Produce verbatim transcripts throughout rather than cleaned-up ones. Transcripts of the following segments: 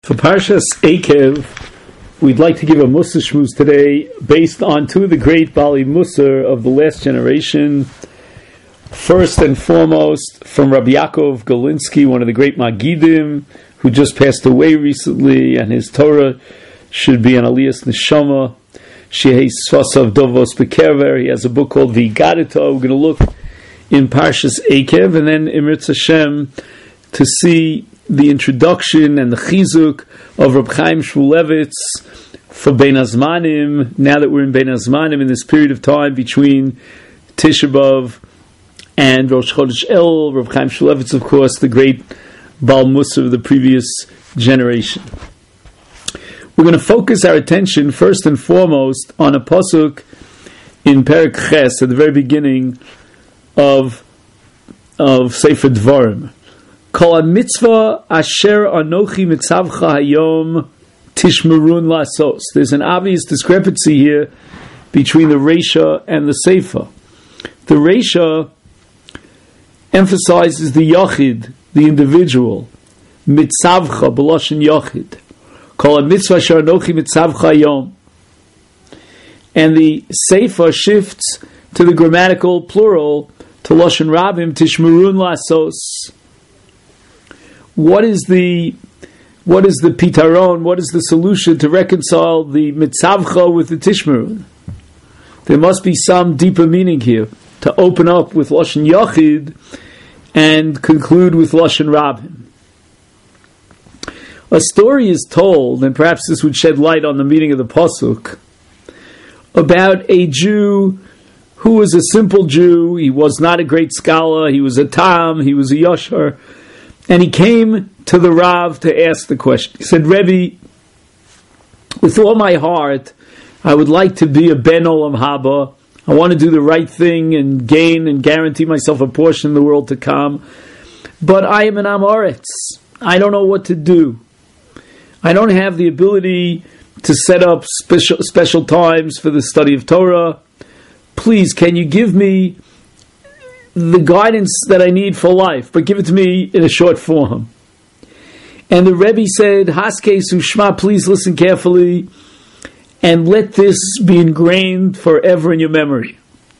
For Parshas Eikev, we'd like to give a Mussar Shmuz today based on two of the great Bali Mussar of the last generation. First and foremost, from Rabbi Yaakov Galinsky, one of the great Magidim, who just passed away recently, and his Torah should be an Aliyas Neshama. Shehei Svasav Dovos Bekerver. He has a book called V'Yigadita. We're going to look in Parshas Eikev, and then Eretz Hashem to see the introduction and the chizuk of Reb Chaim Shmulevitz for Bein Hazmanim. Now that we're in Bein Hazmanim, in this period of time between Tisha B'Av and Rosh Chodesh El, Reb Chaim Shmulevitz, of course, the great Baal Mussar of the previous generation. We're going to focus our attention first and foremost on a pasuk in Perek Ches at the very beginning of of Sefer Dvarim. Kol mitzvah asher anochi mitzavcha hayom tishmerun lasos. There's an obvious discrepancy here between the Reisha and the Seifa. The Reisha emphasizes the Yachid, the individual. Mitzavcha, b'loshen Yachid. Kol mitzvah asher anochi mitzavcha hayom. And the Seifa shifts to the grammatical plural, to Loshen Rabim, tishmerun lasos. What is the what is the pitaron? What is the solution to reconcile the mitzavcha with the tishmerun? There must be some deeper meaning here to open up with Loshen Yachid and conclude with Loshen Rabim. A story is told, and perhaps this would shed light on the meaning of the pasuk, about a Jew who was a simple Jew. He was not a great scholar. He was a tam. He was a yashar. And he came to the Rav to ask the question. He said, Rebbe, with all my heart, I would like to be a Ben Olam Haba. I want to do the right thing and gain and guarantee myself a portion in the world to come. But I am an Amoritz. I don't know what to do. I don't have the ability to set up special, special times for the study of Torah. Please, can you give me the guidance that I need for life, but give it to me in a short form? And the Rebbe said, Haske Sushma, please listen carefully and let this be ingrained forever in your memory.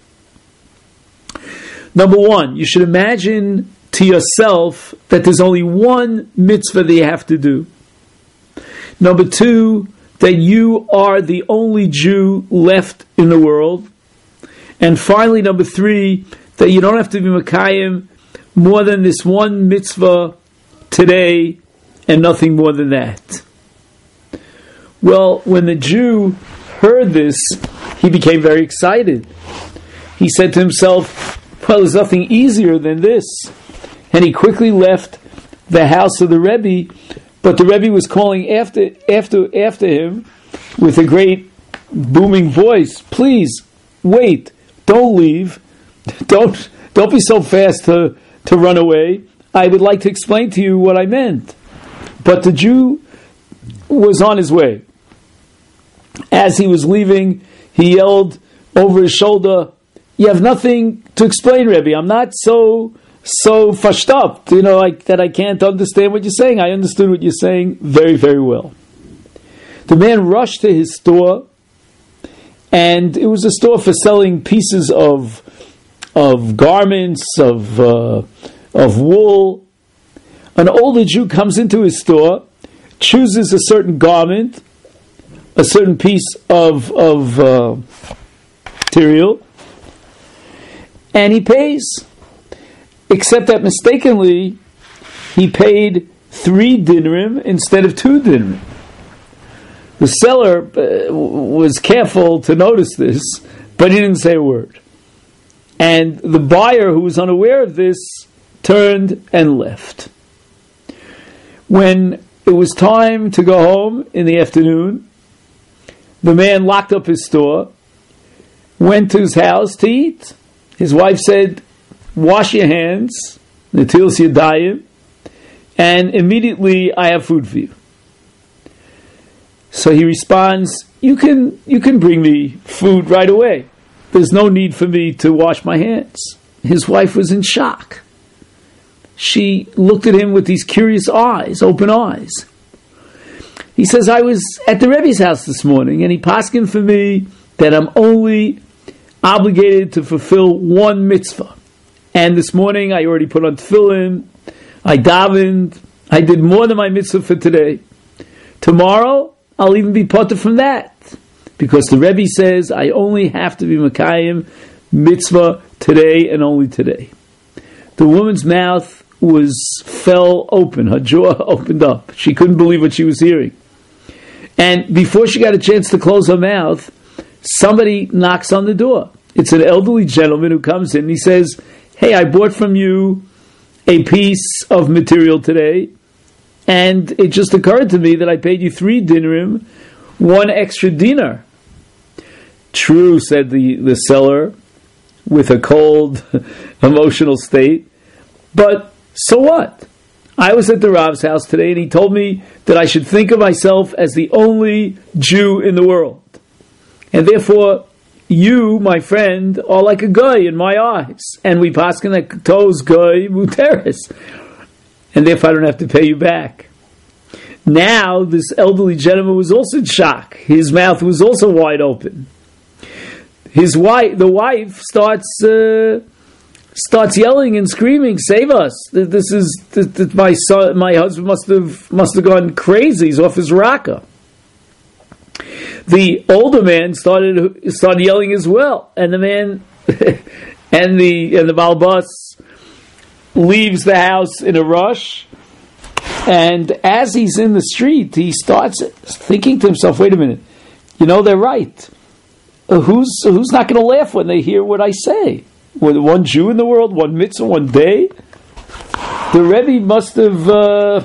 Number one, you should imagine to yourself that there's only one mitzvah that you have to do. Number two, that you are the only Jew left in the world. And finally, number three, that you don't have to be Mekayim more than this one mitzvah today and nothing more than that. Well, when the Jew heard this, he became very excited. He said to himself, well, there's nothing easier than this. And he quickly left the house of the Rebbe, but the Rebbe was calling after, after, after him with a great booming voice, please, wait, don't leave. Don't don't be so fast to, to run away. I would like to explain to you what I meant. But the Jew was on his way. As he was leaving, he yelled over his shoulder, you have nothing to explain, Rebbe. I'm not so so fushed up, you know, like that I can't understand what you're saying. I understood what you're saying very, very well. The man rushed to his store, and it was a store for selling pieces of of garments, of uh, of wool. An older Jew comes into his store, chooses a certain garment, a certain piece of of uh, material, and he pays. Except that mistakenly, he paid three dinarim instead of two dinarim. The seller uh, was careful to notice this, but he didn't say a word. And the buyer, who was unaware of this, turned and left. When it was time to go home in the afternoon, the man locked up his store, went to his house to eat. His wife said, wash your hands, netilas yadayim, and immediately I have food for you. So he responds, you can you can bring me food right away. There's no need for me to wash my hands. His wife was in shock. She looked at him with these curious eyes, open eyes. He says, I was at the Rebbe's house this morning, and he paskined for me that I'm only obligated to fulfill one mitzvah. And this morning I already put on tefillin, I davened, I did more than my mitzvah for today. Tomorrow, I'll even be potter from that. Because the Rebbe says, I only have to be Mekayim mitzvah today and only today. The woman's mouth was, fell open, her jaw opened up. She couldn't believe what she was hearing. And before she got a chance to close her mouth, somebody knocks on the door. It's an elderly gentleman who comes in and he says, hey, I bought from you a piece of material today, and it just occurred to me that I paid you three dinarim, one extra dinar. True, said the, the seller, with a cold, emotional state, but so what? I was at the Rav's house today, and he told me that I should think of myself as the only Jew in the world. And therefore, you, my friend, are like a guy in my eyes. And we paskin that toes guy muteris. And therefore I don't have to pay you back. Now, this elderly gentleman was also in shock. His mouth was also wide open. His wife, the wife starts uh, starts yelling and screaming, "Save us! This is this, this, my son. My husband must have must have gone crazy. He's off his raka." The older man started started yelling as well, and the man and the and the balbus leaves the house in a rush. And as he's in the street, he starts thinking to himself, "Wait a minute, you know they're right. Who's who's not going to laugh when they hear what I say? With one Jew in the world, one mitzvah, one day. The Rebbe must have." Uh,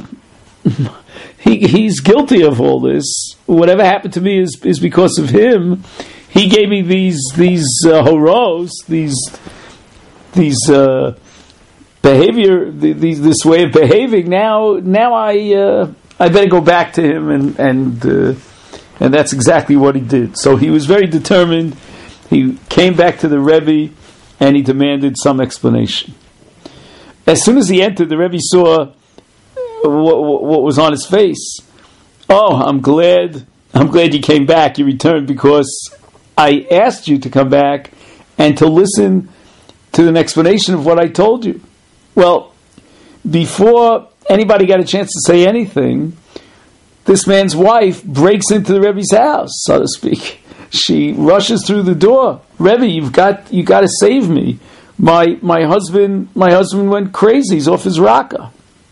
He, he's guilty of all this. Whatever happened to me is, is because of him. He gave me these these uh, horos, these these uh, behavior, these this way of behaving. Now, now I uh, I better go back to him, and and uh, and that's exactly what he did. So he was very determined. He came back to the Rebbe, and he demanded some explanation. As soon as he entered, the Rebbe saw What, what was on his face. Oh, I'm glad I'm glad you came back, you returned, because I asked you to come back and to listen to an explanation of what I told you. Well, before anybody got a chance to say anything, this man's wife breaks into the Rebbe's house, so to speak. She rushes through the door. Rebbe, you've got you got to save me. My my husband my husband went crazy. He's off his raka.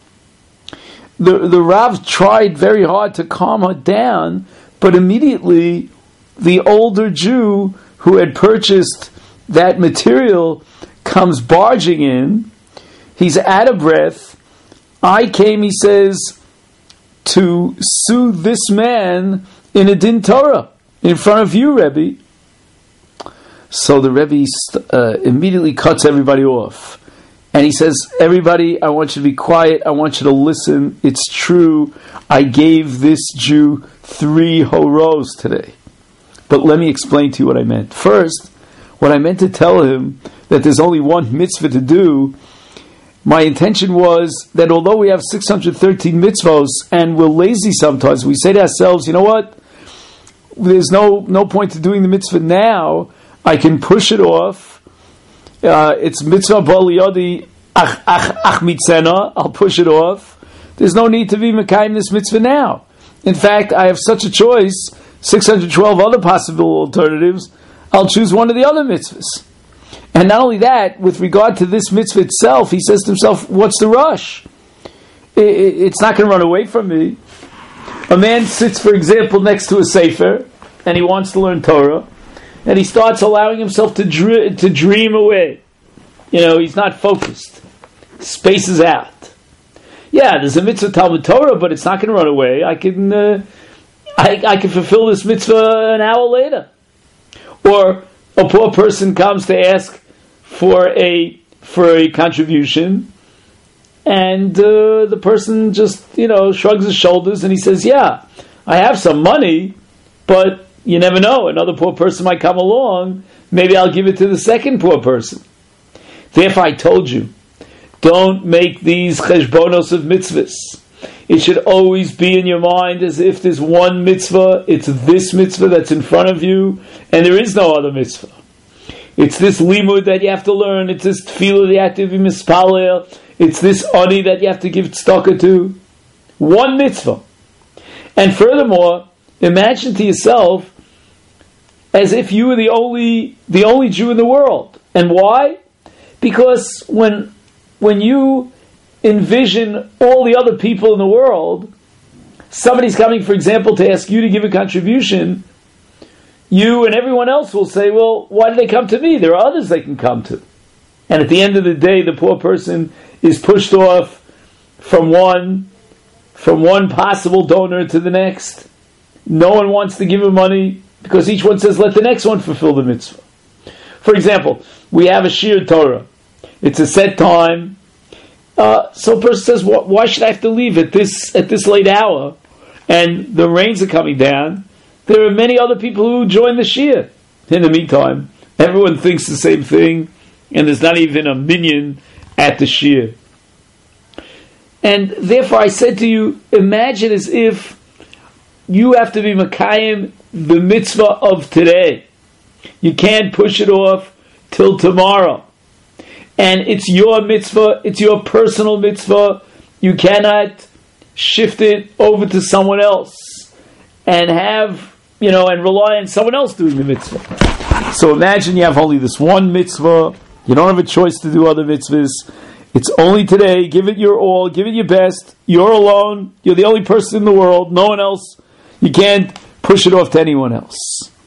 The the Rav tried very hard to calm her down, but immediately the older Jew who had purchased that material comes barging in. He's out of breath. I came, he says, to sue this man in a din Torah in front of you, Rebbe. So the Rebbe uh, immediately cuts everybody off. And he says, everybody, I want you to be quiet. I want you to listen. It's true. I gave this Jew three horos today. But let me explain to you what I meant. First, what I meant to tell him that there's only one mitzvah to do. My intention was that although we have six hundred thirteen mitzvahs and we're lazy sometimes, we say to ourselves, you know what? There's no, no point to doing the mitzvah now. I can push it off. Uh, it's mitzvah b'aliyadi ach ach ach mitzena. I'll push it off. There's no need to be mekayim this mitzvah now. In fact, I have such a choice, six hundred twelve other possible alternatives. I'll choose one of the other mitzvahs. And not only that, with regard to this mitzvah itself, he says to himself, what's the rush? It, it, it's not going to run away from me. A man sits, for example, next to a sefer, and he wants to learn Torah, and he starts allowing himself to dr- to dream away. You know, he's not focused. Spaces out. Yeah, there's a mitzvah Talmud Torah, but it's not going to run away. I can, uh, I, I can fulfill this mitzvah an hour later. Or a poor person comes to ask for a for a contribution, and uh, the person just, you know, shrugs his shoulders and he says, "Yeah, I have some money, but." You never know. Another poor person might come along. Maybe I'll give it to the second poor person. Therefore, I told you, don't make these cheshbonos of mitzvahs. It should always be in your mind as if there's one mitzvah, it's this mitzvah that's in front of you, and there is no other mitzvah. It's this limud that you have to learn, it's this tefillah that you have to be mispalel, it's this ani that you have to give tzedakah to. One mitzvah. And furthermore, imagine to yourself as if you were the only the only Jew in the world. And why? Because when when you envision all the other people in the world, somebody's coming, for example, to ask you to give a contribution, you and everyone else will say, well, why did they come to me? There are others they can come to. And at the end of the day, the poor person is pushed off from one from one possible donor to the next. No one wants to give him money because each one says, let the next one fulfill the mitzvah. For example, we have a Shir Torah. It's a set time. Uh, so a person says, why should I have to leave at this at this late hour? And the rains are coming down. There are many other people who join the Shir. In the meantime, everyone thinks the same thing, and there's not even a minyan at the Shir. And therefore I said to you, imagine as if you have to be Makayim the mitzvah of today. You can't push it off till tomorrow. And it's your mitzvah, it's your personal mitzvah. You cannot shift it over to someone else and have, you know, and rely on someone else doing the mitzvah. So imagine you have only this one mitzvah, you don't have a choice to do other mitzvahs. It's only today, give it your all, give it your best. You're alone, you're the only person in the world, no one else. You can't push it off to anyone else.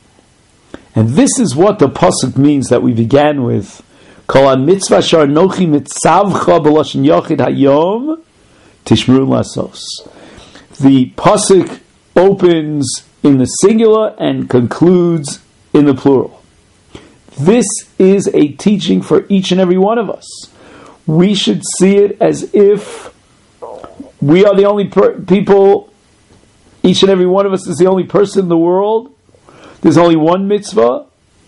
And this is what the pasuk means that we began with. Kol mitzvah shar nochi mitzavcha b'lashon yachid hayom tishmru lasos. The pasuk opens in the singular and concludes in the plural. This is a teaching for each and every one of us. We should see it as if we are the only per- people, each and every one of us is the only person in the world. There's only one mitzvah,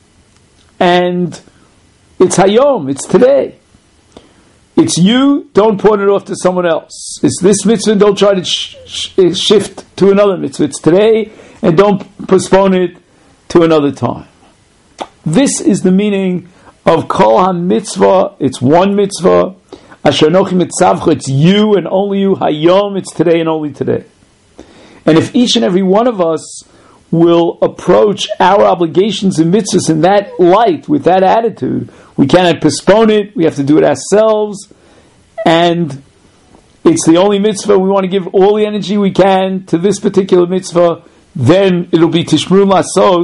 and it's hayom, it's today. It's you, don't point it off to someone else. It's this mitzvah, don't try to sh- sh- shift to another mitzvah. It's today, and don't postpone it to another time. This is the meaning of Kol HaMitzvah. It's one mitzvah. Asher Nochi Mitzavcha, it's you and only you. Hayom, it's today and only today. And if each and every one of us will approach our obligations and mitzvahs in that light, with that attitude, we cannot postpone it, we have to do it ourselves, and it's the only mitzvah, we want to give all the energy we can to this particular mitzvah, then it'll be Tishmru Lasos.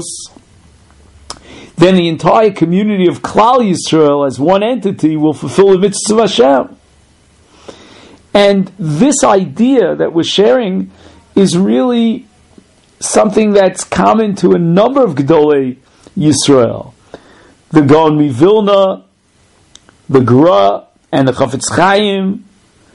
Then the entire community of Klal Yisrael as one entity will fulfill the mitzvahs of Hashem. And this idea that we're sharing is really something that's common to a number of Gedolei Yisrael. The Gaon Mivilna, the Gra, and the Chafetz Chaim,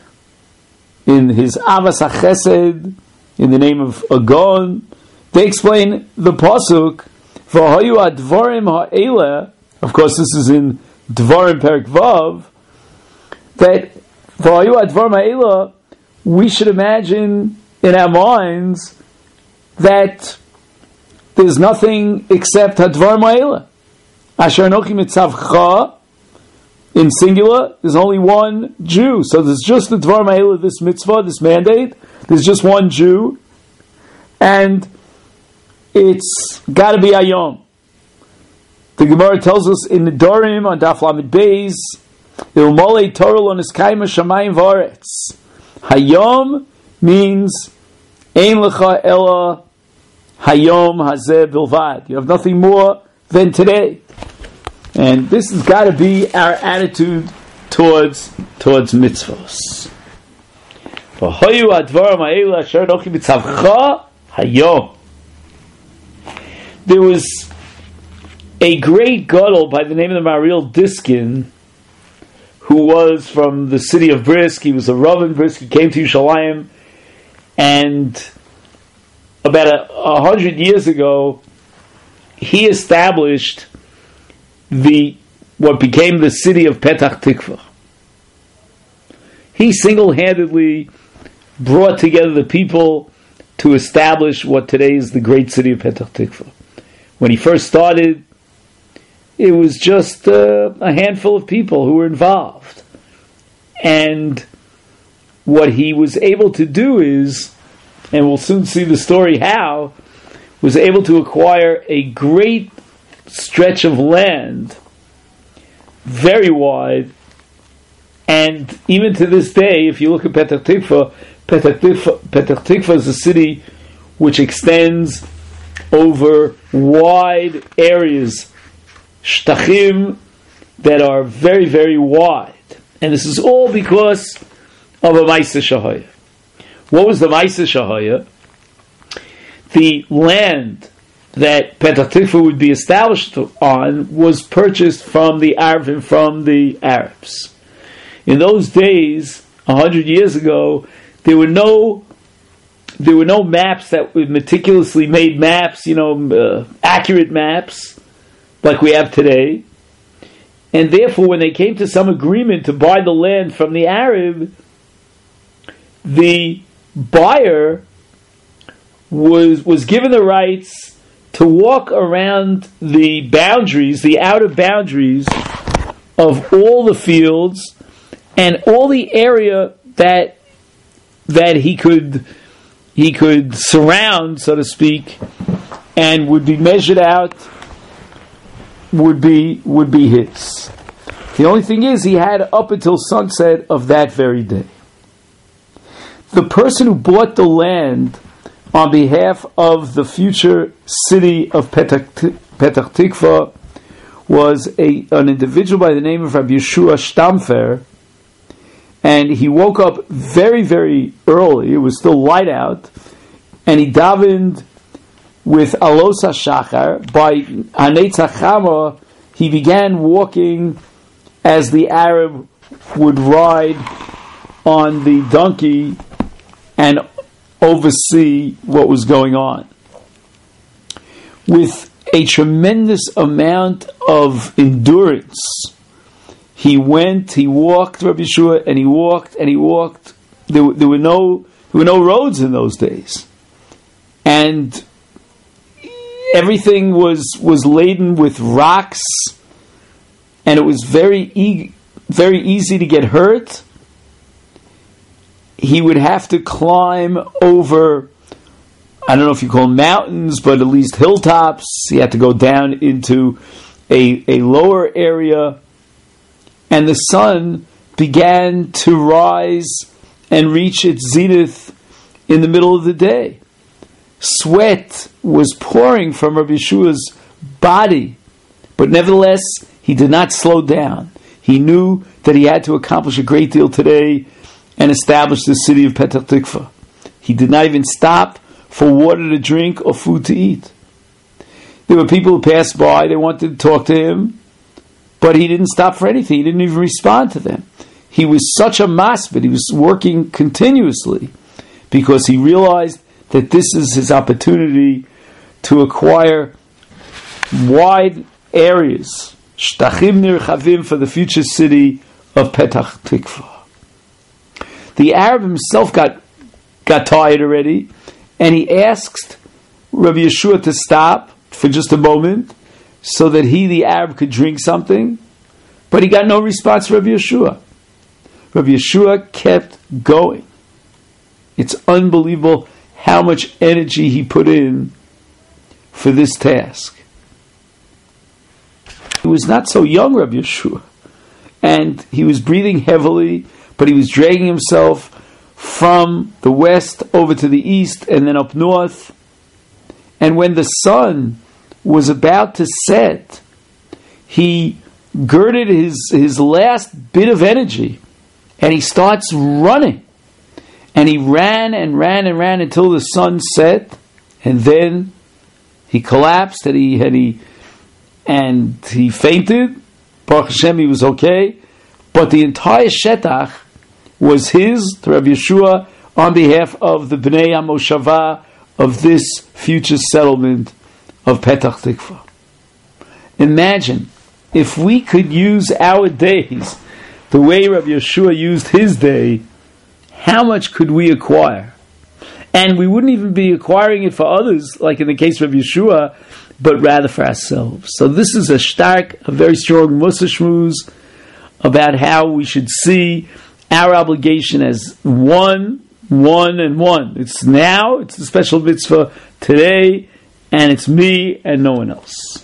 in his Avas HaChesed, in the name of a Gaon, they explain the Pasuk, V'hayu advarim ha'eleh, of course this is in Dvarim Perek Vav, that V'hayu advarim ha'eleh, we should imagine in our minds that there's nothing except Hadvarim ha'eleh. Asher Anochi Mitzavcha, in singular, there's only one Jew. So there's just the Dvarim ha'eleh, this mitzvah, this mandate. There's just one Jew. And it's got to be Hayom. The Gemara tells us in the Dorim on Daf Lamed Beis, Ilmolei Torah lo niskayma shamayim v'aretz. Hayom means Ein lecha ela Hayom hazeh bilvad. You have nothing more than today. And this has got to be our attitude towards towards mitzvos. V'hoyu advarim ha'ela asher anochi mitzavcha hayom. There was a great gadol by the name of the Mariel Diskin, who was from the city of Brisk. He was a Rav in Brisk. He came to Yerushalayim, and about a, a hundred years ago, he established the what became the city of Petach Tikva. He single-handedly brought together the people to establish what today is the great city of Petach Tikva. When he first started, it was just uh, a handful of people who were involved. And what he was able to do is, and we'll soon see the story how, was able to acquire a great stretch of land, very wide, and even to this day, if you look at Petach Tikva, Petach Tikva, Petach Tikva is a city which extends over wide areas, shtachim that are very, very wide. And this is all because of a Maaseh Shahaya. What was the Maaseh Shahaya? The land that Petach Tikva would be established on was purchased from the Arabim, from the Arabs. In those days, a hundred years ago, there were no there were no maps that were meticulously made maps, you know, uh, accurate maps like we have today. And therefore, when they came to some agreement to buy the land from the Arab, the buyer was was given the rights to walk around the boundaries, the outer boundaries of all the fields and all the area that that he could he could surround, so to speak, and would be measured out, would be would be his. The only thing is, he had up until sunset of that very day. The person who bought the land on behalf of the future city of Petach, Petach Tikva was a, an individual by the name of Rabbi Yeshua Stamfer, and he woke up very, very early. It was still light out, and he davened with Alos HaShachar. By Hanei Tzachama, he began walking as the Arab would ride on the donkey and oversee what was going on. With a tremendous amount of endurance, he went, he walked, Rabbi Yeshua, and he walked, and he walked. There, there were no there were no roads in those days. And everything was, was laden with rocks, and it was very e- very easy to get hurt. He would have to climb over, I don't know if you call them mountains, but at least hilltops. He had to go down into a, a lower area. And the sun began to rise and reach its zenith in the middle of the day. Sweat was pouring from Rabbi Yeshua's body, but nevertheless, he did not slow down. He knew that he had to accomplish a great deal today and establish the city of Petach Tikva. He did not even stop for water to drink or food to eat. There were people who passed by, they wanted to talk to him, but he didn't stop for anything. He didn't even respond to them. He was such a masbid, he was working continuously because he realized that this is his opportunity to acquire wide areas, shtachim nirchavim, for the future city of Petach Tikva. The Arab himself got got tired already, and he asked Rabbi Yeshua to stop for just a moment so that he, the Arab, could drink something, but he got no response from Rabbi Yeshua. Rabbi Yeshua kept going. It's unbelievable how much energy he put in for this task. He was not so young, Rabbi Yeshua, and he was breathing heavily, but he was dragging himself from the west over to the east and then up north. And when the sun was about to set, he girded his, his last bit of energy and he starts running. And he ran and ran and ran until the sun set, and then he collapsed and he, and he, and he fainted. Baruch Hashem, he was okay. But the entire Shetach was his, to Rabbi Yeshua, on behalf of the Bnei HaMoshava of this future settlement of Petach Tikva. Imagine if we could use our days the way Rabbi Yeshua used his day, how much could we acquire? And we wouldn't even be acquiring it for others, like in the case of Yeshua, but rather for ourselves. So this is a stark, a very strong Mussar Shmuz about how we should see our obligation as one, one, and one. It's now, it's the special mitzvah today, and it's me and no one else.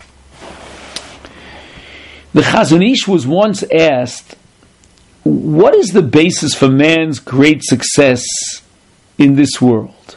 The Chazon Ish was once asked, what is the basis for man's great success in this world?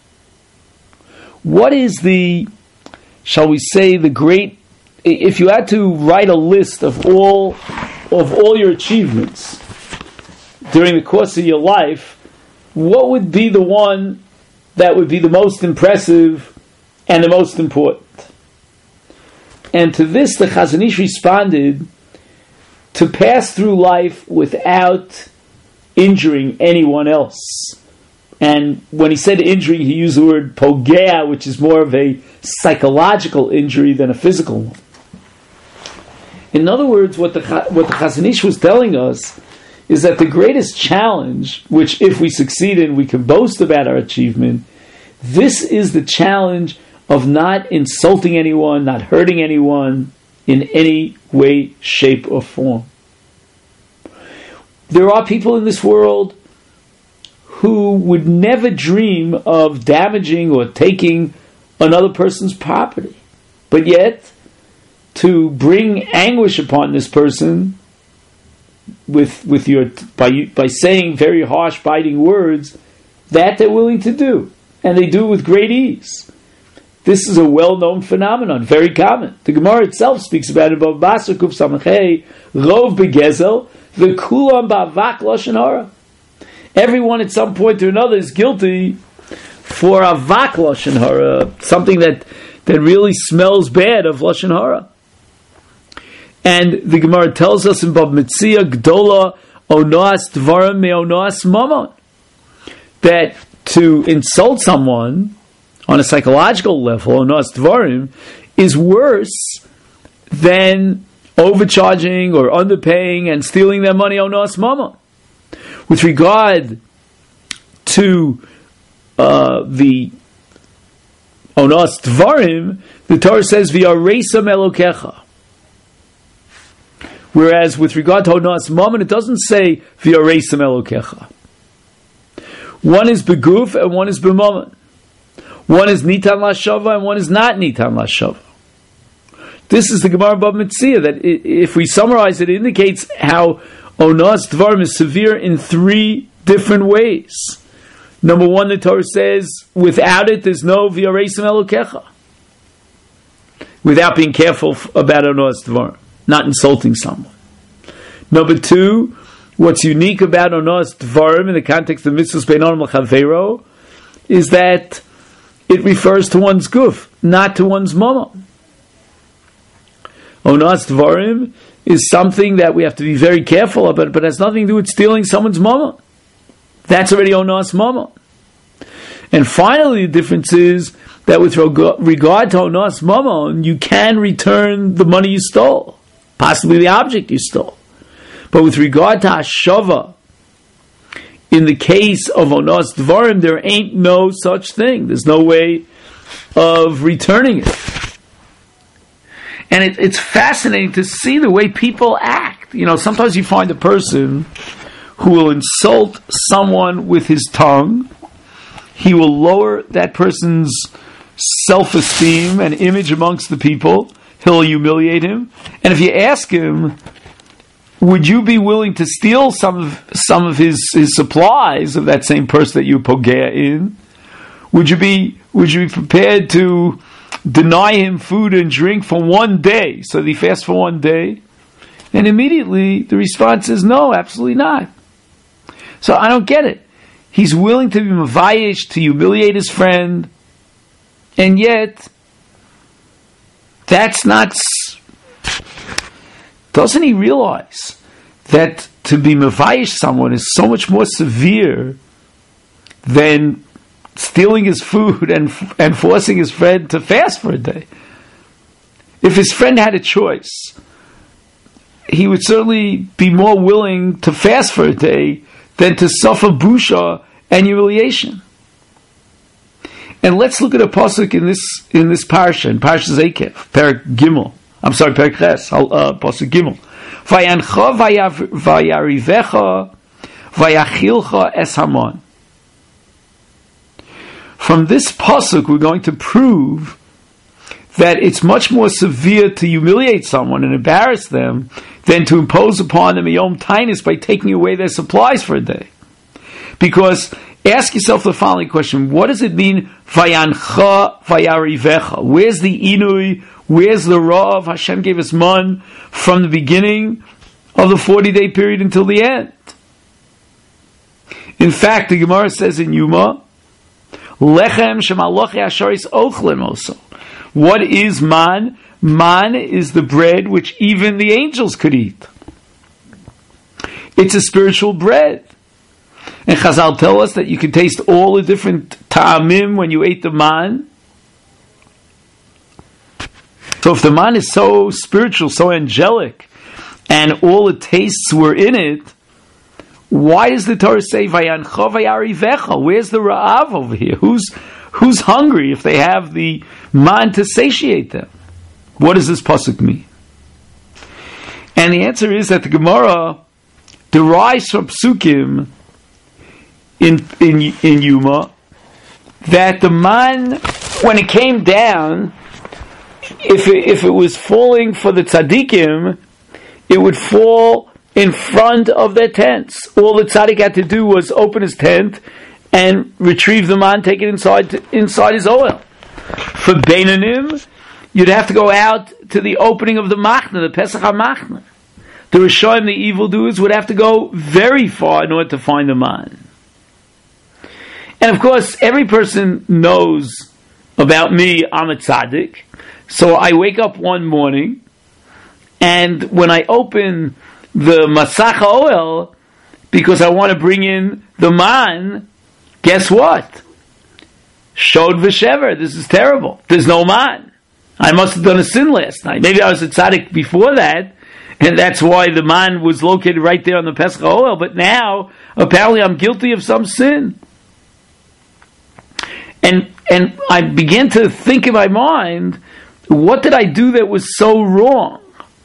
What is the, shall we say, the great, if you had to write a list of all of all your achievements during the course of your life, what would be the one that would be the most impressive and the most important? And to this the Chazon Ish responded, to pass through life without injuring anyone else. And when he said injury, he used the word pogea, which is more of a psychological injury than a physical one. In other words, what the what the Chazon Ish was telling us is that the greatest challenge, which if we succeed in, we can boast about our achievement, this is the challenge of not insulting anyone, not hurting anyone in any way, shape, or form. There are people in this world who would never dream of damaging or taking another person's property. But yet, to bring anguish upon this person with with your by by saying very harsh, biting words, that they're willing to do. And they do it with great ease. This is a well-known phenomenon, very common. The Gemara itself speaks about it, Bava Basra Kuf Samachei, Rov Begezel, V'kulam Ba'avak Lashon Hara. Everyone at some point or another is guilty for avak Lashon Hara, something that, that really smells bad of Lashon Hara. And the Gemara tells us in Bab Metzia, Gdola Onoas Dvarim Me'onoas Mamon, that to insult someone on a psychological level, Onoas Dvarim, is worse than overcharging or underpaying and stealing their money, Onoas Mamon. With regard to uh, the Onoas Dvarim, the Torah says, V'yareisam Elokecha. Whereas with regard to Onoas Mamon, it doesn't say V'yareisam Elokecha. One is beguf and one is b'mamon. One is nitan lashava and one is not nitan lashava. This is the Gemara Bab Metzia, that if we summarize it, it indicates how Onoas Dvarim is severe in three different ways. Number one, the Torah says, without it, there's no V'yareisam Elokecha. Without being careful about Onoas Dvarim, not insulting someone. Number two, what's unique about Onoas Dvarim in the context of Mitzvahs Beinon L'Chaveiro is that it refers to one's guf, not to one's mamon. Onoas Dvarim is something that we have to be very careful about, but it has nothing to do with stealing someone's mamon. That's already Onoas Mamon. And finally, the difference is that with regard to Onoas Mamon, you can return the money you stole, possibly the object you stole. But with regard to Hashava, in the case of Onoas Dvarim, there ain't no such thing. There's no way of returning it. And it, it's fascinating to see the way people act. You know, sometimes you find a person who will insult someone with his tongue. He will lower that person's self-esteem and image amongst the people. He'll humiliate him. And if you ask him, would you be willing to steal some of some of his, his supplies of that same person that you pogea in? Would you be would you be prepared to deny him food and drink for one day, so that he fasts for one day? And immediately the response is no, absolutely not. So I don't get it. He's willing to be mavayish, to humiliate his friend, and yet that's not. Doesn't he realize that to be mavayish someone is so much more severe than stealing his food and and forcing his friend to fast for a day? If his friend had a choice, he would certainly be more willing to fast for a day than to suffer busha and humiliation. And let's look at a pasuk in this in this parsha, in Parshas Eikev, Perek Gimel. I'm sorry, Perek Ches, uh, pasuk Gimel. Vayancha vayarivecha vayachilcha es Haman. From this pasuk, we're going to prove that it's much more severe to humiliate someone and embarrass them than to impose upon them a yom tainus by taking away their supplies for a day. Because ask yourself the following question: what does it mean, vayancha vayarivecha? Where's the inui? Where's the rav? Hashem gave us man from the beginning of the forty-day period until the end. In fact, the Gemara says in Yuma, lechem shemalochi asharis ochlen also. What is man? Man is the bread which even the angels could eat. It's a spiritual bread. And Chazal tell us that you can taste all the different ta'amim when you ate the man. So if the man is so spiritual, so angelic, and all the tastes were in it, why does the Torah say, Vayancha vayarivecha? Where's the Ra'av over here? Who's who's hungry if they have the man to satiate them? What does this pasuk mean? And the answer is that the Gemara derives from psukim in in in Yuma that the man, when it came down, if it, if it was falling for the tzaddikim, it would fall in front of their tents. All the tzaddik had to do was open his tent and retrieve the man, take it inside to, inside his oil. For Beinanim, you'd have to go out to the opening of the Machna, the Pesach HaMachna. The Rishonim, the evildoers, would have to go very far in order to find the man. And of course, every person knows about me, I'm a tzaddik. So I wake up one morning, and when I open the Masach oil, because I want to bring in the man, guess what? Shod v'shever. This is terrible. There's no man. I must have done a sin last night. Maybe I was a tzaddik before that, and that's why the man was located right there on the Pesach oil, but now, apparently I'm guilty of some sin. And and I began to think in my mind, what did I do that was so wrong?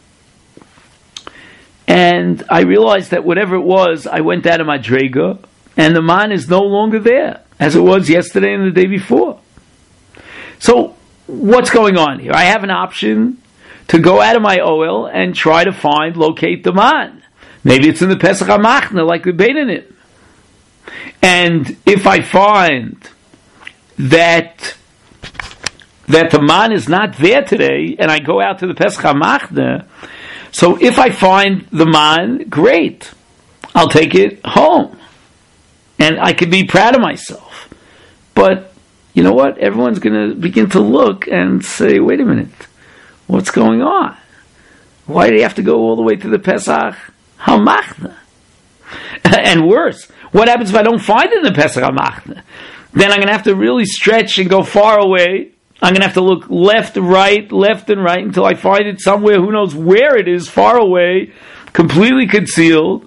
And I realized that whatever it was, I went out of my drega, and the man is no longer there, as it was yesterday and the day before. So, what's going on here? I have an option to go out of my oil and try to find, locate the man. Maybe it's in the Pesach HaMachna, like the Beinanim. And if I find that that the man is not there today, and I go out to the Pesach HaMachna, so if I find the man, great. I'll take it home. And I can be proud of myself. But, you know what? Everyone's going to begin to look and say, wait a minute, what's going on? Why do you have to go all the way to the Pesach HaMachna? And worse, what happens if I don't find it in the Pesach HaMachna? Then I'm going to have to really stretch and go far away. I'm going to have to look left, right, left and right until I find it somewhere, who knows where it is, far away, completely concealed.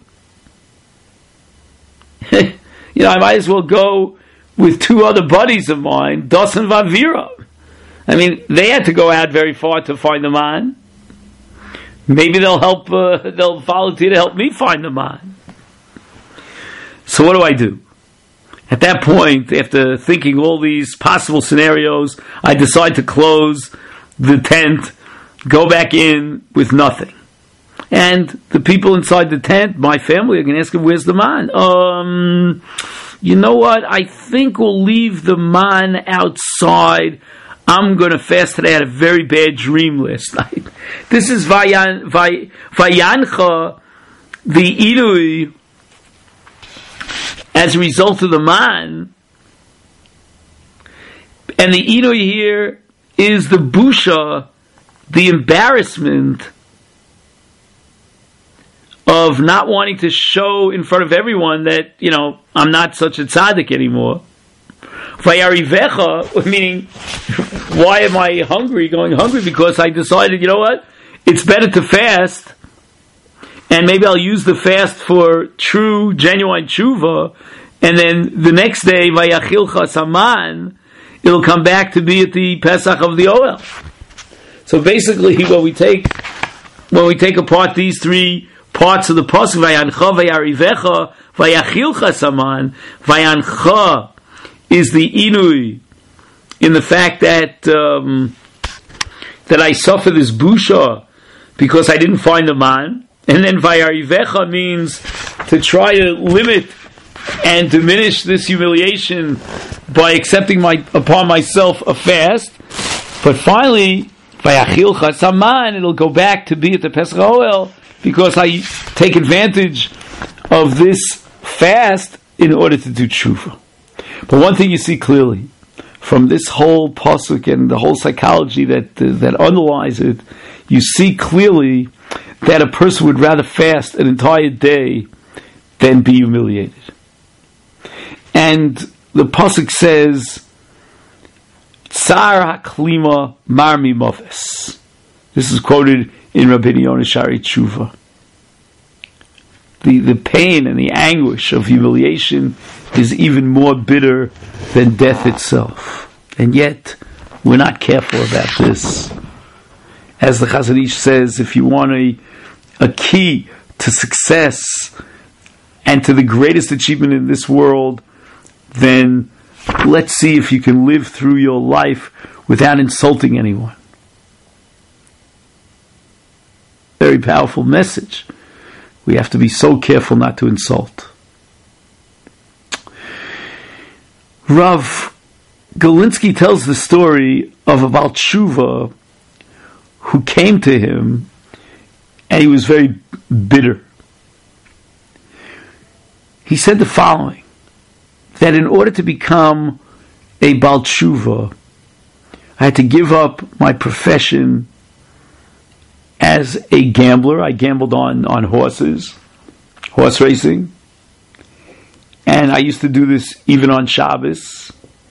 You know, I might as well go with two other buddies of mine, Das and Vavira. I mean, they had to go out very far to find the man. Maybe they'll help, uh, they'll volunteer to help me find the man. So what do I do? At that point, after thinking all these possible scenarios, I decide to close the tent, go back in with nothing. And the people inside the tent, my family, are going to ask him, where's the man? Um, you know what? I think we'll leave the man outside. I'm going to fast today. I had a very bad dream last night. This is Vayan, Vay, Vayancha, the Inui, as a result of the man. And the Inui here is the busha, the embarrassment of not wanting to show in front of everyone that, you know, I'm not such a tzaddik anymore. Vayarivecha, meaning, why am I hungry, going hungry? Because I decided, you know what, it's better to fast and maybe I'll use the fast for true, genuine tshuva, and then the next day, Vayachilcha Saman, it'll come back to be at the Pesach of the Oel. So basically, when we take when we take apart these three parts of the pasuk, Vayancha Vayarivecha Vayachilcha Saman, Vayancha is the inui in the fact that um, that I suffer this busha because I didn't find the man, and then Vayarivecha means to try to limit and diminish this humiliation by accepting my upon myself a fast. But finally, Vayachilcha Saman, it'll go back to be at the Pesach Oel because I take advantage of this fast in order to do tshuva. But one thing you see clearly from this whole pasuk and the whole psychology that uh, that underlies it, you see clearly that a person would rather fast an entire day than be humiliated. And the pasuk says, "Tsar haklima marmi mofes." This is quoted in Rabbeinu Yonah Shari Tshuva. The the pain and the anguish of humiliation is even more bitter than death itself, and yet we're not careful about this. As the Chazon Ish says, if you want a a key to success and to the greatest achievement in this world, then let's see if you can live through your life without insulting anyone. Very powerful message. We have to be so careful not to insult. Rav Galinsky tells the story of a Baal Tshuva who came to him and he was very bitter. He said the following, that in order to become a Baal Tshuva, I had to give up my profession as a gambler. I gambled on, on horses, horse racing, and I used to do this even on Shabbos.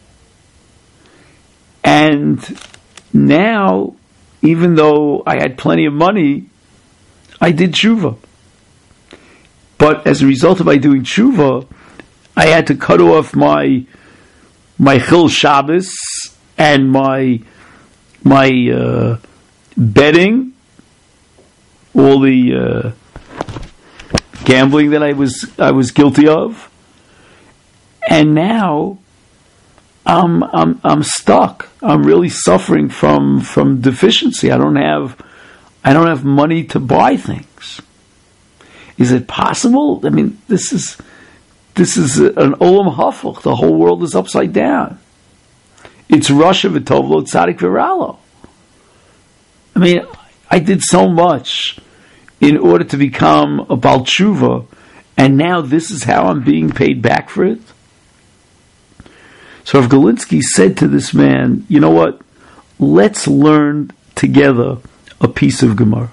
And now, even though I had plenty of money, I did tshuva. But as a result of my doing tshuva, I had to cut off my my Chil Shabbos and my my uh, betting, all the uh, gambling that I was I was guilty of, and now I'm I'm I'm stuck. I'm really suffering from from deficiency. I don't have I don't have money to buy things. Is it possible? I mean, this is. This is an olam hafuch. The whole world is upside down. It's Rasha v'tovlo tzadik v'ralo. I mean, I did so much in order to become a Baal Tshuva, and now this is how I'm being paid back for it. So Rav Galinsky said to this man, you know what? Let's learn together a piece of Gemara.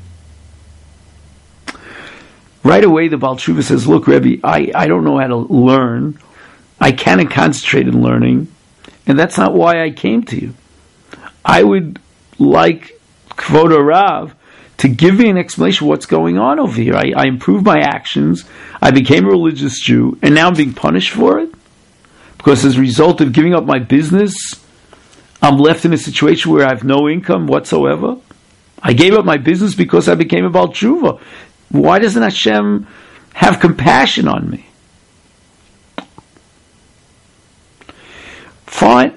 Right away, the Baal Tshuva says, look, Rebbe, I, I don't know how to learn. I can't concentrate in learning. And that's not why I came to you. I would like Kvod Rav to give me an explanation of what's going on over here. I, I improved my actions. I became a religious Jew. And now I'm being punished for it? Because as a result of giving up my business, I'm left in a situation where I have no income whatsoever. I gave up my business because I became a Baal Tshuva. Why doesn't Hashem have compassion on me? Fine.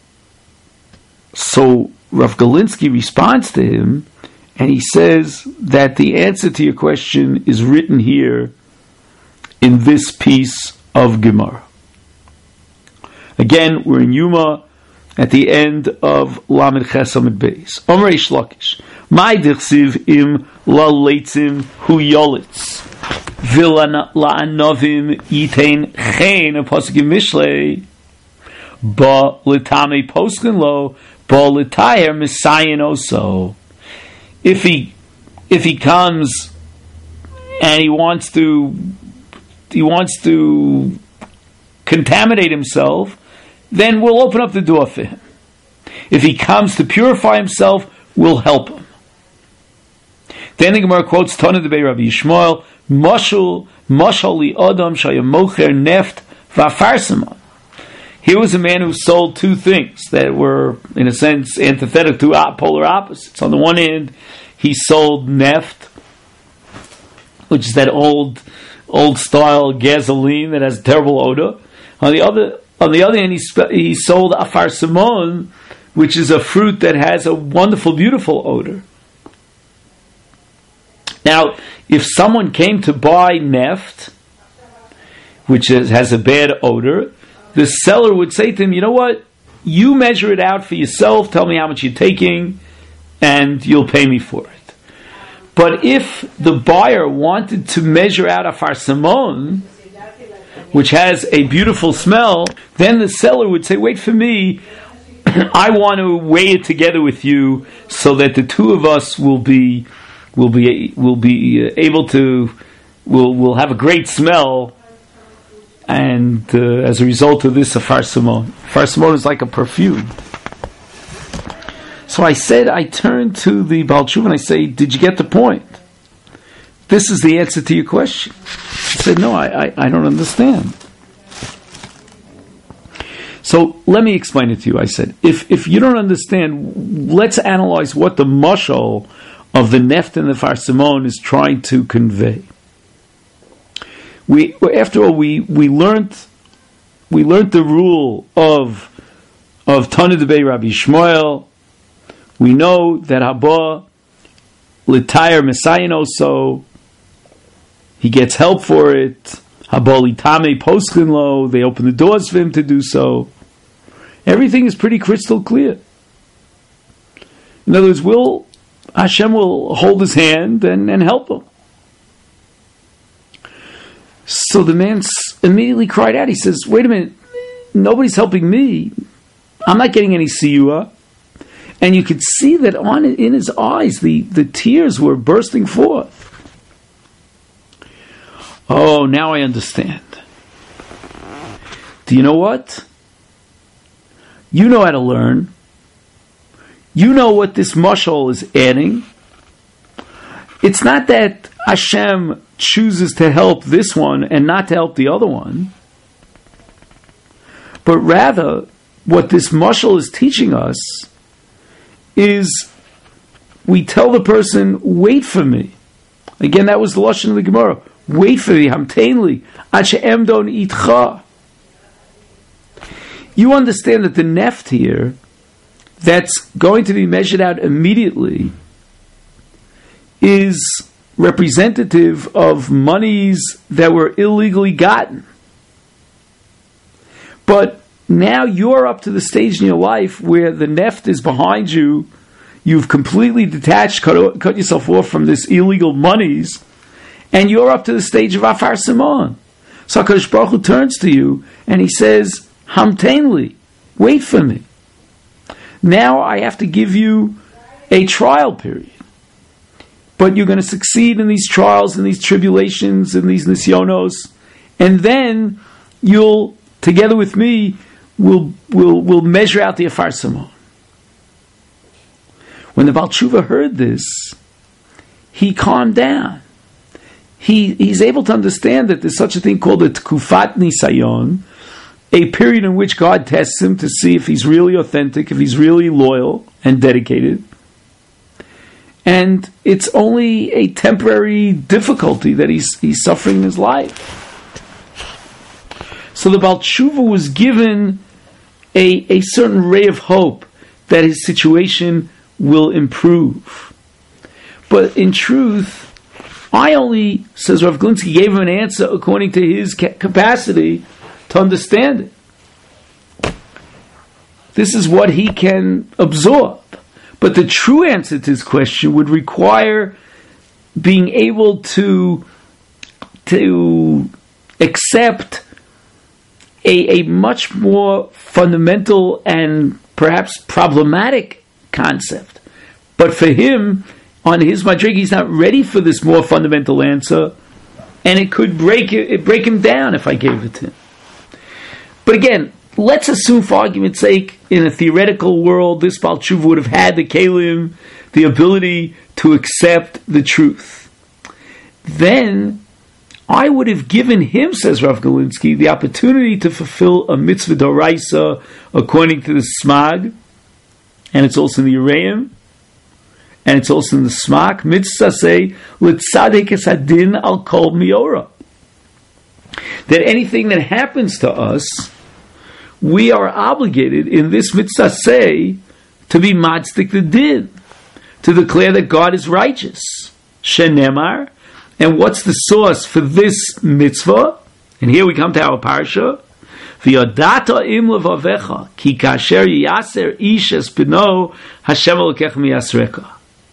So Rav Galinsky responds to him, and he says that the answer to your question is written here in this piece of Gemara. Again, we're in Yuma at the end of Lamed Ches Amud Beis. Omrei Shlokish. My dichsiv im la leitzim hu yolitz. Vila la anovim yitain chen a poskim mishlei. Ba litame poskin lo. Ba litayer misayin oso. If he, if he comes and he wants to, he wants to contaminate himself, then we'll open up the door for him. If he comes to purify himself, we'll help him. Then the Gemara quotes Tana Debei Rabbi Yishmael, Moshul, Moshul li Adam shayamocher neft v'afarsimon. Here was a man who sold two things that were, in a sense, antithetical, two polar opposites. On the one hand, he sold neft, which is that old, old style gasoline that has a terrible odor. On the other, on the other hand, he, sp- he sold afar simon, which is a fruit that has a wonderful, beautiful odor. Now, if someone came to buy neft, which is, has a bad odor, the seller would say to him, you know what, you measure it out for yourself, tell me how much you're taking, and you'll pay me for it. But if the buyer wanted to measure out a farsamon, which has a beautiful smell, then the seller would say, wait for me, I want to weigh it together with you so that the two of us will be will be will be able to will will have a great smell. And uh, as a result of this, a farsamon. Farsamon is like a perfume. So I said, I turned to the Baal Tshuva and I say, did you get the point? This is the answer to your question. He said, no, I, I, I don't understand. So let me explain it to you. I said, if if you don't understand, let's analyze what the mashal of the neft and the farsamon is trying to convey. We, after all, we, we learned we learned the rule of of Tana Debei Rabbi Yishmael. We know that Haba L'Tayr Messiah, so he gets help for it. Haba L'Tame Poskin Lo, they open the doors for him to do so. Everything is pretty crystal clear. In other words, will Hashem will hold his hand and, and help him. So the man immediately cried out. He says, wait a minute, nobody's helping me. I'm not getting any siyua. And you could see that on in his eyes, the, the tears were bursting forth. Oh, now I understand. Do you know what? You know how to learn. You know what this mashal is adding. It's not that Hashem chooses to help this one and not to help the other one, but rather what this mashal is teaching us is we tell the person, wait for me. Again, that was the lashon of the Gemara. Wait for me, hamteinli, ad she'em don itcha. You understand that the neft here, that's going to be measured out immediately, is representative of monies that were illegally gotten. But now you're up to the stage in your life where the neft is behind you. You've completely detached, cut, cut yourself off from this illegal monies, and you're up to the stage of Afar Simon. So HaKadosh Baruch Hu turns to you and he says, Hamteinli, wait for me. Now I have to give you a trial period. But you're going to succeed in these trials, in these tribulations, in these nisyonos, and then you'll, together with me, will will will measure out the Afar Simon. When the Baal Tshuva heard this, he calmed down. He he's able to understand that there's such a thing called a Tkufat Nisayon, a period in which God tests him to see if he's really authentic, if he's really loyal and dedicated. And it's only a temporary difficulty that he's he's suffering in his life. So the Baal Tshuva was given a, a certain ray of hope that his situation will improve. But in truth, I only, says Rav Glinsky, gave him an answer according to his ca- capacity to understand it. This is what he can absorb. But the true answer to this question would require being able to, to accept a, a much more fundamental and perhaps problematic concept. But for him, on his madrig, he's not ready for this more fundamental answer, and it could break it break him down if I gave it to him. But again, let's assume, for argument's sake, in a theoretical world, this Baal Tshuva would have had the kelim the ability to accept the truth, then I would have given him, says Rav Galinsky, the opportunity to fulfill a mitzvah d'oraisa according to the Smag, and it's also in the Ureim, and it's also in the Smak, mitzvah say, l'tzadik esadin al kol miora. That anything that happens to us, we are obligated in this mitzvah say to be matzdik the din, to declare that God is righteous. Shenemar. And what's the source for this mitzvah? And here we come to our parsha. V'yodata im levavecha ki kasher yaser ish es beno Hashem elokech miyasreka.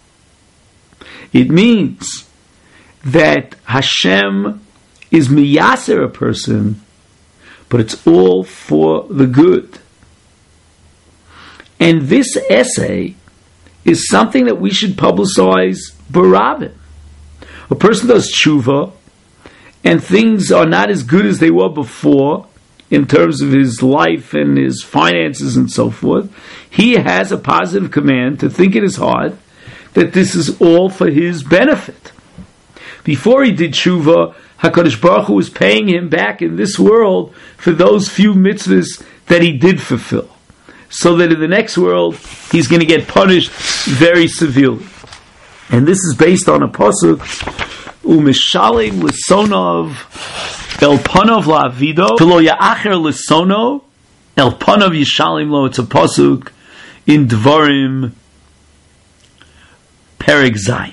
It means that Hashem is miyaser a person, but it's all for the good. And this essay is something that we should publicize barabim. A person does tshuva, and things are not as good as they were before, in terms of his life and his finances and so forth. He has a positive command to think in his heart that this is all for his benefit. Before he did tshuva, HaKadosh Baruch Hu was paying him back in this world for those few mitzvahs that he did fulfill, so that in the next world he's going to get punished very severely. And this is based on a pasuk, u'mishalim l'sonov el panav la'avido v'lo ya'acher l'sono el panav yishalim lo. It's a pasuk in Dvarim Perek Zayin.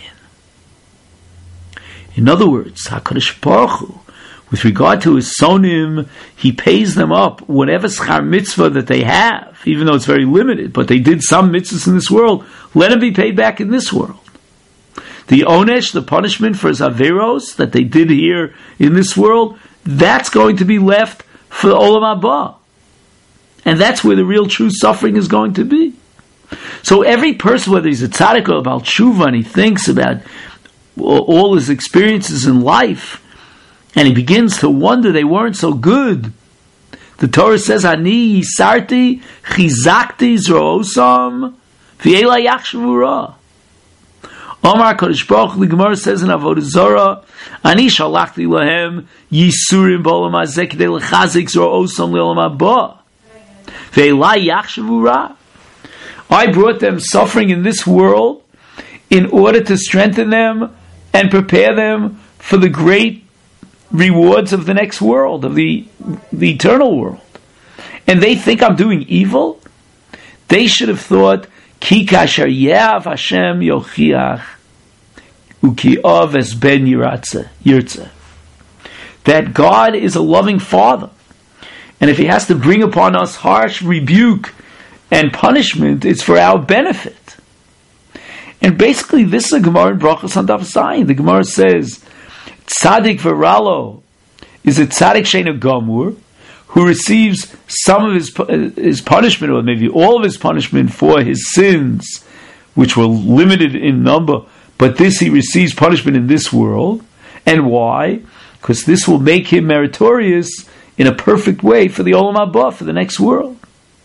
In other words, HaKadosh Baruch Hu, with regard to his sonim, he pays them up whatever schar mitzvah that they have, even though it's very limited, but they did some mitzvahs in this world, let them be paid back in this world. The onesh, the punishment for his averos that they did here in this world, that's going to be left for the olam haba. And that's where the real true suffering is going to be. So every person, whether he's a tzaddik or about tshuva, and he thinks about all his experiences in life, and he begins to wonder they weren't so good. The Torah says, Ani yisarti chizakti zroosam v'ela yachshavu ra. Omar Kodesh Baruch Hu, the Gemara says in Avodah Zarah, Ani shalachti lahem yisurim b'olam hazeh k'dei lechazik zroosam le'olam haba v'ela yachshavu ra. I brought them suffering in this world in order to strengthen them and prepare them for the great rewards of the next world, of the, the eternal world. And they think I'm doing evil? They should have thought, Ki kasher ye'av Hashem yochiach uki av es ben yirtzeh. That God is a loving Father. And if He has to bring upon us harsh rebuke and punishment, it's for our benefit. And basically, this is a Gemara in Brachos on Daf Zayin. The Gemara says, Tzadik v'ralo is a Tzadik she'eino gamur, who receives some of his his punishment, or maybe all of his punishment for his sins, which were limited in number, but this he receives punishment in this world. And why? Because this will make him meritorious in a perfect way for the Olam Haba, for the next world.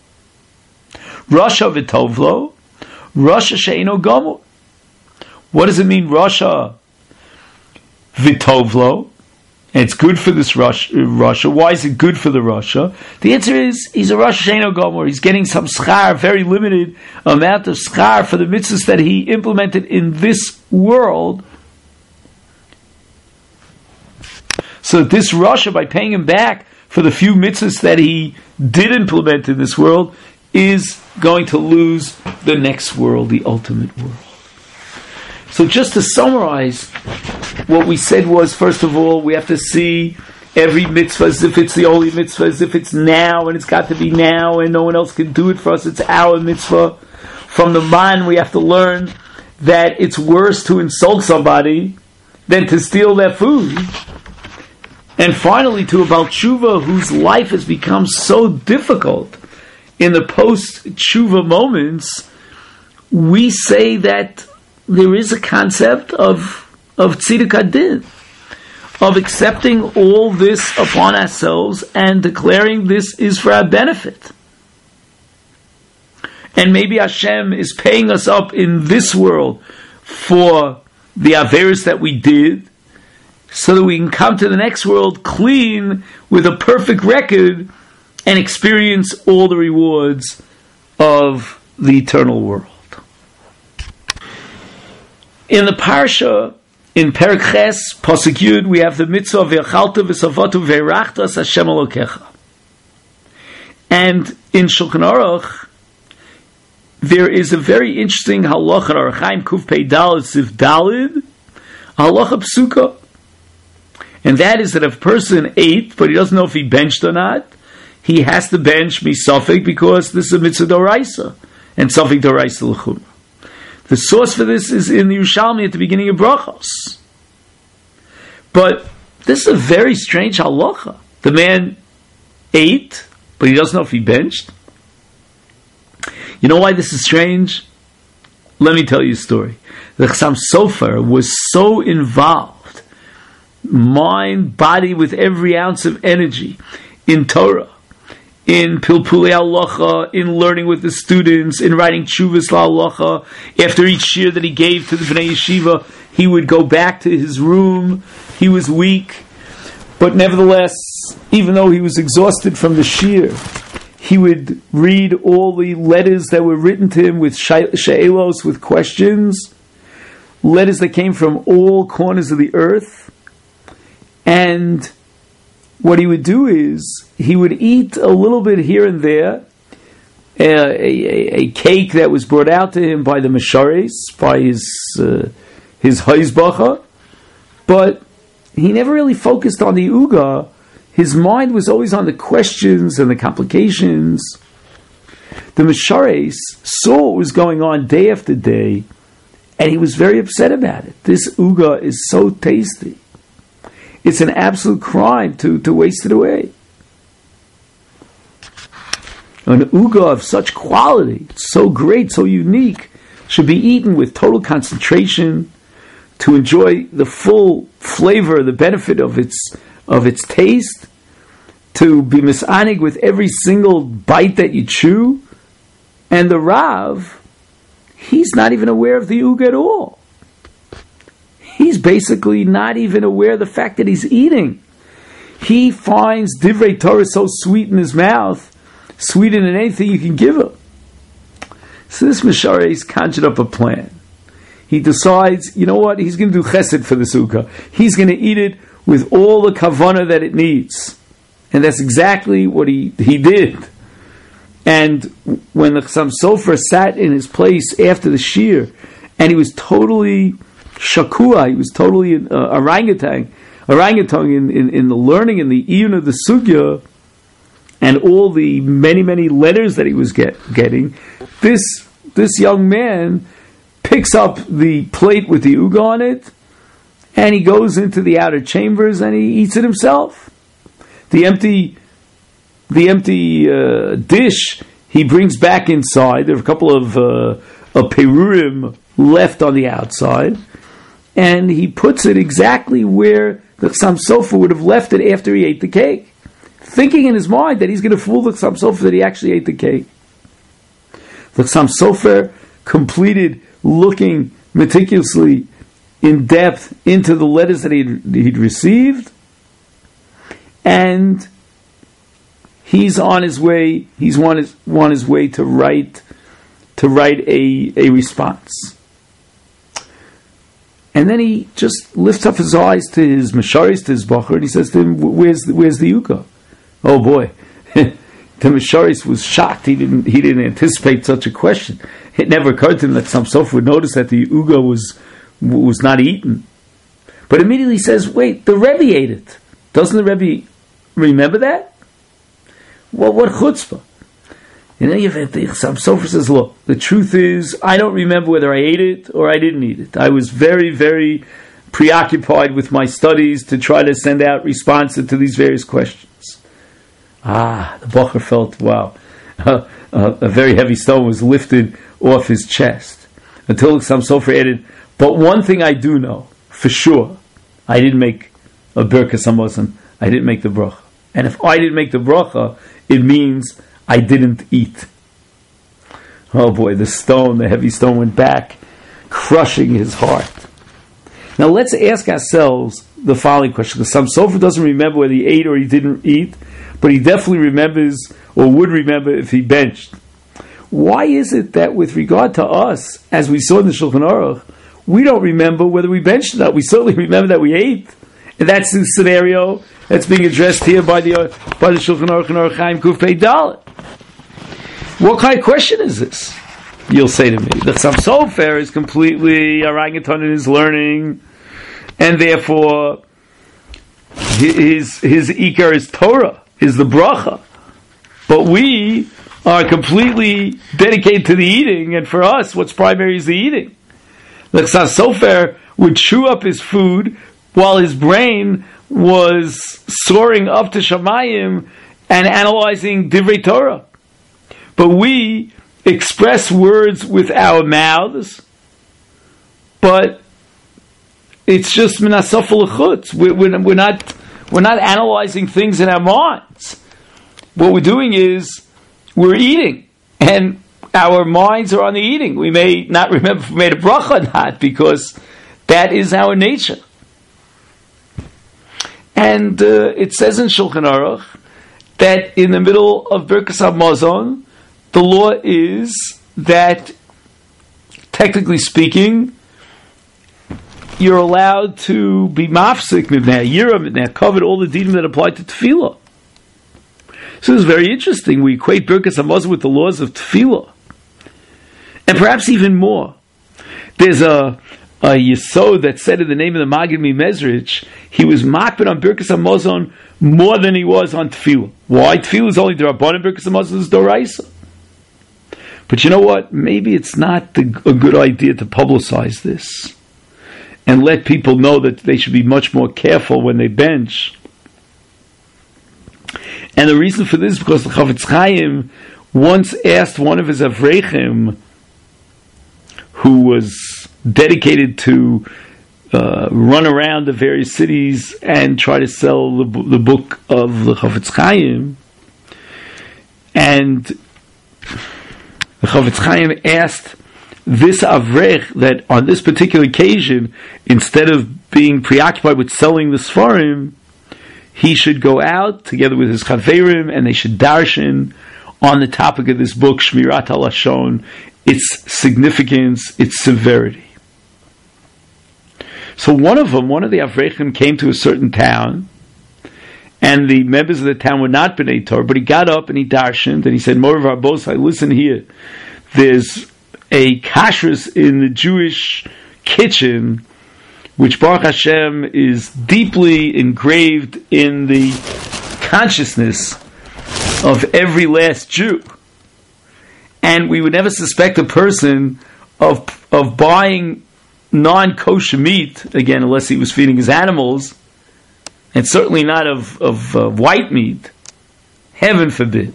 Rasha v'tovlo, Rasha she'eino gamur. What does it mean, Rasha v'tovlo? And it's good for this Rasha. Why is it good for the Rasha? The answer is, he's a Rasha she'eino gamur. He's getting some schar, very limited amount of schar for the mitzvahs that he implemented in this world. So this Rasha, by paying him back for the few mitzvahs that he did implement in this world, is going to lose the next world, the ultimate world. So just to summarize, what we said was, first of all, we have to see every mitzvah as if it's the only mitzvah, as if it's now, and it's got to be now, and no one else can do it for us, it's our mitzvah. From the man, we have to learn that it's worse to insult somebody than to steal their food. And finally, to a Baal Tshuva, whose life has become so difficult in the post-tshuva moments, we say that there is a concept of of tziduk hadin, of accepting all this upon ourselves and declaring this is for our benefit. And maybe Hashem is paying us up in this world for the Averis that we did, so that we can come to the next world clean with a perfect record and experience all the rewards of the eternal world. In the Parsha, in Perek Ches, Pasuk Yud, we have the mitzvah V'yachalta v'savatu v'erachtas Hashem Elokecha. And in Shulchan Aruch, there is a very interesting halacha, Orach Chaim Kuf Pei Daled Sif Daled, halacha psuka. And that is that if a person ate, but he doesn't know if he benched or not, he has to bench misafik because this is a mitzvah doraisa, and safik doraisa l'chumra. The source for this is in the Yerushalmi at the beginning of Brachos. But this is a very strange halacha. The man ate, but he doesn't know if he benched. You know why this is strange? Let me tell you a story. The Chassam Sofer was so involved, mind, body, with every ounce of energy in Torah, in Pilpulei Halacha, in learning with the students, in writing Tshuvas LaHalacha. After each year that he gave to the Bnei Yeshiva, he would go back to his room. He was weak, but nevertheless, even though he was exhausted from the shir, he would read all the letters that were written to him with she'elos, with questions, letters that came from all corners of the earth. And what he would do is, he would eat a little bit here and there, a, a, a cake that was brought out to him by the Meshares, by his uh, his Haizbacha, but he never really focused on the Uga. His mind was always on the questions and the complications. The Meshares saw what was going on day after day, and he was very upset about it. This Uga is so tasty. It's an absolute crime to, to waste it away. An uga of such quality, so great, so unique, should be eaten with total concentration to enjoy the full flavor, the benefit of its of its taste, to be misanig with every single bite that you chew. And the Rav, he's not even aware of the uga at all. He's basically not even aware of the fact that he's eating. He finds Divrei Torah so sweet in his mouth, sweeter than anything you can give him. So this Meshares conjured up a plan. He decides, you know what, he's going to do chesed for the sukkah. He's going to eat it with all the kavanah that it needs. And that's exactly what he, he did. And when the Chassam Sofer sat in his place after the shir, and he was totally shakua, he was totally uh, orangutan, orangutan in, in, in the learning and the iyun of the sugya, and all the many, many letters that he was get, getting, this this young man picks up the plate with the uga on it, and he goes into the outer chambers and he eats it himself. The empty the empty uh, dish he brings back inside. There are a couple of, uh, of perurim left on the outside, and he puts it exactly where the Chassam Sofer would have left it after he ate the cake, thinking in his mind that he's going to fool the Chassam Sofer that he actually ate the cake. The Chassam Sofer completed looking meticulously in depth into the letters that he'd, he'd received, and he's on his way. He's on his, on his way to write to write a, a response. And then he just lifts up his eyes to his Mesharis, to his Bacher, and he says to him, "Where's the, where's the Uga?" Oh boy, the Mesharis was shocked. He didn't he didn't anticipate such a question. It never occurred to him that some Sofer would notice that the Uga was was not eaten. But immediately he says, "Wait, the Rebbe ate it. Doesn't the Rebbe remember that?" Well, what chutzpah! In any event, the Chassam Sofer says, "Look, the truth is, I don't remember whether I ate it or I didn't eat it. I was very, very preoccupied with my studies to try to send out responses to these various questions." Ah, the Bacher felt, wow, uh, uh, a very heavy stone was lifted off his chest. Until Chassam Sofer added, "But one thing I do know, for sure, I didn't make a Birkas Hamazon, I didn't make the bracha. And if I didn't make the bracha, it means I didn't eat." Oh boy, the stone, the heavy stone went back, crushing his heart. Now let's ask ourselves the following question, because Sam Sofer doesn't remember whether he ate or he didn't eat, but he definitely remembers, or would remember if he benched. Why is it that with regard to us, as we saw in the Shulchan Aruch, we don't remember whether we benched or not? We certainly remember that we ate. And that's the scenario that's being addressed here by the uh, by the Shulchan Aruch and Aruch Chaim Kuf Pei Dalet. What kind of question is this? You'll say to me, the Chassam Sofer is completely orangutan in his learning, and therefore his his ikar is Torah, is the bracha. But we are completely dedicated to the eating, and for us, what's primary is the eating. The Chassam Sofer would chew up his food while his brain was soaring up to Shamayim and analyzing Divrei Torah. But we express words with our mouths, but it's just minasafel l'chutz. We're, we're, we're not we're not analyzing things in our minds. What we're doing is we're eating, and our minds are on the eating. We may not remember if we made a bracha or not, because that is our nature. And uh, it says in Shulchan Aruch that in the middle of Birkas HaMazon, the law is that, technically speaking, you're allowed to be mafsik mibnei yira mibnei covered all the dinim that apply to tefillah. So it's very interesting. We equate Birkas HaMazon with the laws of tefillah, and perhaps even more. There's a a yesod that said in the name of the Magid Mimezrich, he was makbid on Birkas HaMazon more than he was on tefillah. Why? Tefillah is only d'Rabbanan, Birkas HaMazon is d'Oraisa. But you know what? Maybe it's not the, a good idea to publicize this and let people know that they should be much more careful when they bench. And the reason for this is because the Chafetz Chaim once asked one of his Avreichim, who was dedicated to uh, run around the various cities and try to sell the, the book of the Chafetz Chaim, and the Chafetz Chaim asked this Avrech that on this particular occasion, instead of being preoccupied with selling the Sfarim, he should go out together with his Chaverim and they should darshan on the topic of this book, Shmirat HaLashon, its significance, its severity. So one of them, one of the Avrechim came to a certain town, and the members of the town were not B'nai Torah, but he got up and he darshaned, and he said, Morav Rabosai, listen here, there's a kashrus in the Jewish kitchen, which Baruch Hashem is deeply engraved in the consciousness of every last Jew. And we would never suspect a person of of buying non-kosher meat, again, unless he was feeding his animals, and certainly not of, of uh, white meat. Heaven forbid.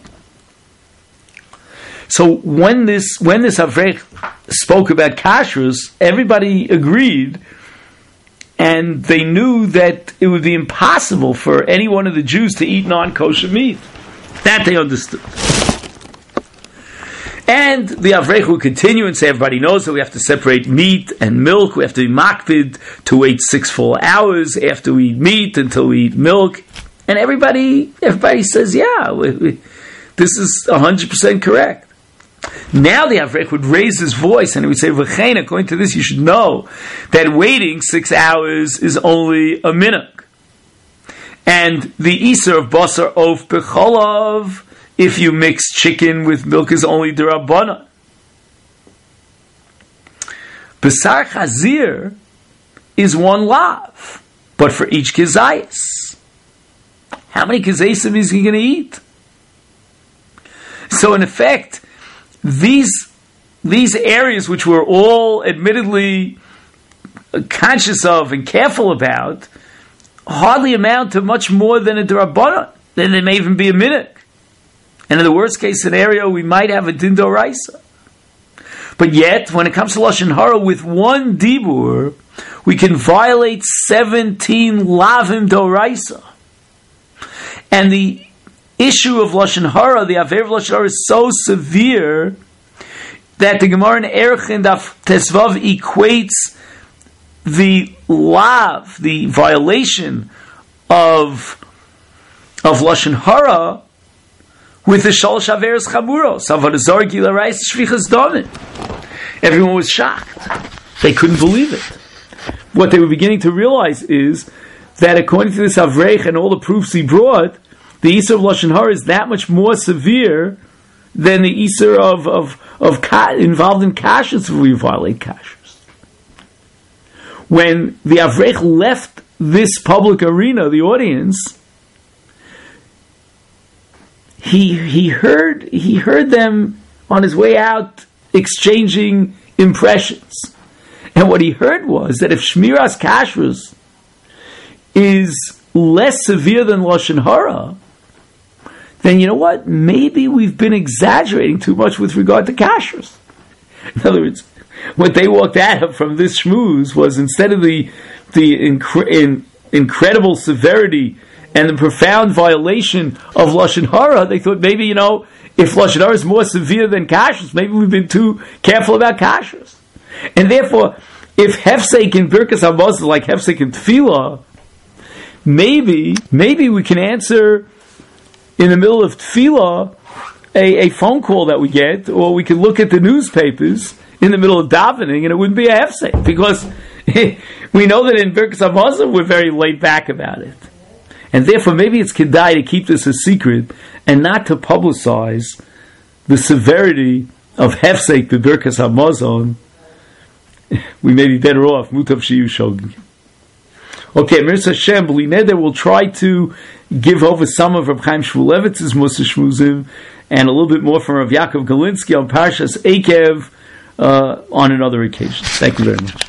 So when this when this Avrech spoke about kashrus, everybody agreed, and they knew that it would be impossible for any one of the Jews to eat non-kosher meat. That they understood. And the Avrech would continue and say, everybody knows that we have to separate meat and milk. We have to be makpid to wait six full hours after we eat meat until we eat milk. And everybody everybody says, yeah, we, we, this is one hundred percent correct. Now the Avrech would raise his voice and he would say, V'chein, according to this, you should know that waiting six hours is only a minhag. And the Isser of Basar Of B'cholav, if you mix chicken with milk, is only d'Rabbanan. Basar Chazir is one lav, but for each kizayis. How many kizayisim is he going to eat? So in effect, these these areas which we're all admittedly conscious of and careful about hardly amount to much more than a d'Rabbanan. Then there may even be a minhag. And in the worst case scenario, we might have a din d'oraisa. But yet, when it comes to Lashon Hara, with one dibur, we can violate seventeen lavim d'oraisa. And the issue of Lashon Hara, the aver of Lashon Hara, is so severe, that the Gemara in Erchin Daf Tesvav equates the lav, the violation of of Lashon Hara, with the Shalosh Averos Chamuros, Avodah Zarah, Gila Reis, Shvichas Damim. Everyone was shocked. They couldn't believe it. What they were beginning to realize is that according to this Avreich and all the proofs he brought, the Isur of Lashon Hara is that much more severe than the Isur of, of, of ka- involved in kashrus if we violate kashrus. When the Avreich left this public arena, the audience, he he heard he heard them on his way out exchanging impressions. And what he heard was that if Shmiras Kashrus is less severe than Lashon Hara, then you know what? Maybe we've been exaggerating too much with regard to Kashrus. In other words, what they walked out of from this shmooze was, instead of the the incre- in, incredible severity and the profound violation of Lashon Hara, they thought maybe, you know, if Lashon Hara is more severe than Kashrus, maybe we've been too careful about Kashrus. And therefore, if Hefsek in Birkas Hamazon is like Hefsek in Tefillah, maybe, maybe we can answer in the middle of Tefillah a, a phone call that we get, or we can look at the newspapers in the middle of davening, and it wouldn't be a Hefsek, because we know that in Birkas Hamazon we're very laid back about it. And therefore, maybe it's kedai to keep this a secret and not to publicize the severity of Hefsek the Birkas Hamazon. We may be better off. Mutav shiyu shogeg. Okay, Mirza Hashem, B'lineder will try to give over some of Reb Chaim Shmulevitz's Musa Shmuzim and a little bit more from Rav Yaakov Galinsky on Parshas Eikev uh, on another occasion. Thank you very much.